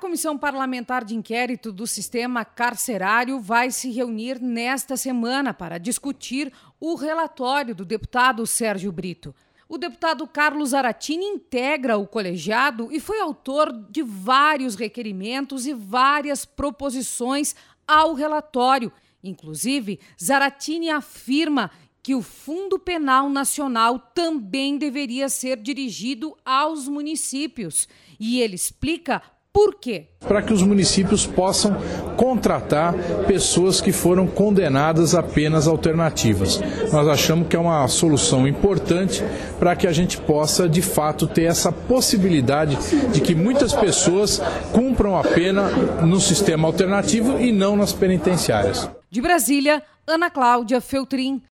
Comissão Parlamentar de Inquérito do Sistema Carcerário vai se reunir nesta semana para discutir o relatório do deputado Sérgio Brito. O deputado Carlos Zaratini integra o colegiado e foi autor de vários requerimentos e várias proposições ao relatório. Inclusive, Zaratini afirma que o Fundo Penal Nacional também deveria ser dirigido aos municípios. E ele explica por quê? Para que os municípios possam contratar pessoas que foram condenadas a penas alternativas. Nós achamos que é uma solução importante para que a gente possa, de fato, ter essa possibilidade de que muitas pessoas cumpram a pena no sistema alternativo e não nas penitenciárias. De Brasília, Ana Cláudia Feltrin.